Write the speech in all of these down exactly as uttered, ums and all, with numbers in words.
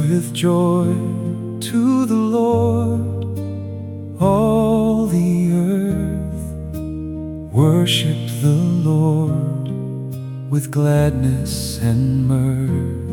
with joy to the Lord, all the earth. Worship the Lord with gladness and mirth.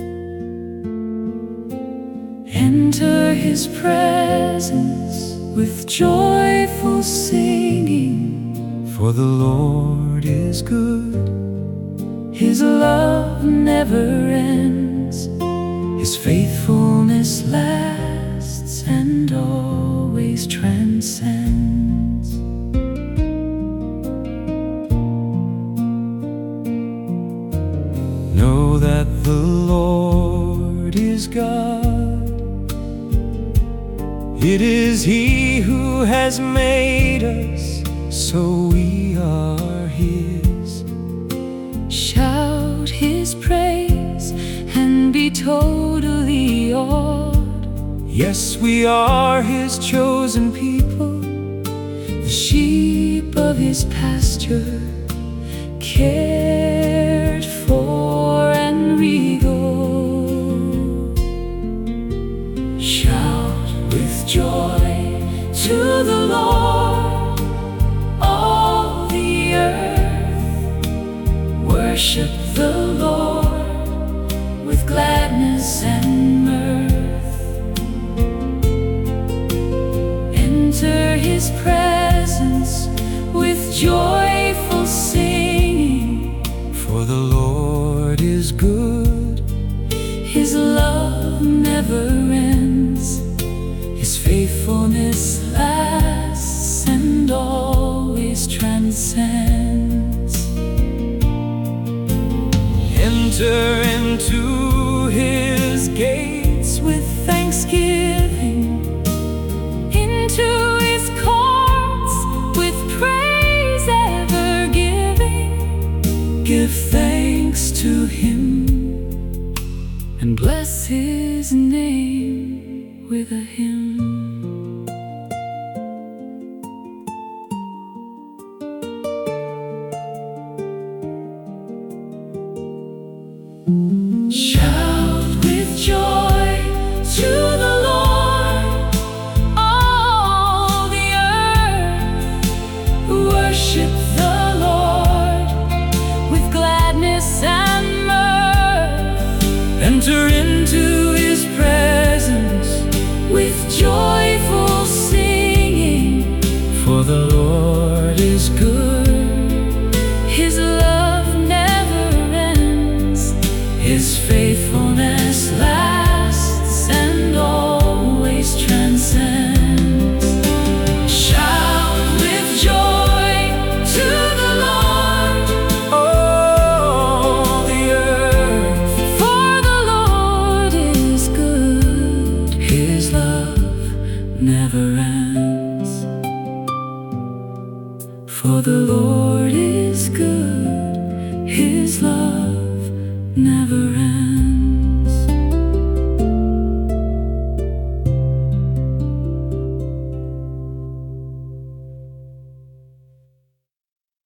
Enter His presence with joyful singing, for the Lord is good. His love never ends, His faithfulness lasts and always transcends. Know that the Lord is God. It is He who has made us, so we are His. Shout His praise and be totally awed. Yes, we are His chosen people, the sheep of His pasture, cared for and regal. Shout with joy to the Lord, all the earth. Worship the Lord with gladness and mirth. Enter His presence with joyful singing, for the Lord is good. His love never ends, His faithfulness lasts and always transcends. Enter into His gates With thanksgiving, into His courts with praise ever giving. Give thanks to Him and bless His name with a hymn. Shout with joy to the Lord, all the earth. Worship the Lord with gladness and mirth. Enter into His presence With joyful singing, for the Lord is good. His love never ends, His faithfulness lasts and always transcends. Shout with joy to the Lord, All the earth. for the Lord is good. His love never ends. For the Lord is good, His love never ends.